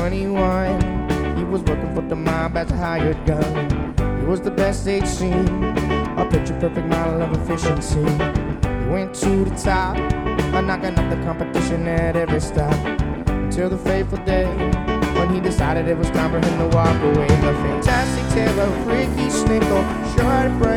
21, he was working for the mob as a hired gun. He was the best they'd seen, a picture-perfect model of efficiency. He went to the top, knocking up the competition at every stop, until the fateful day when he decided it was time for him to walk away. The fantastic tale of Ricky Snickle, short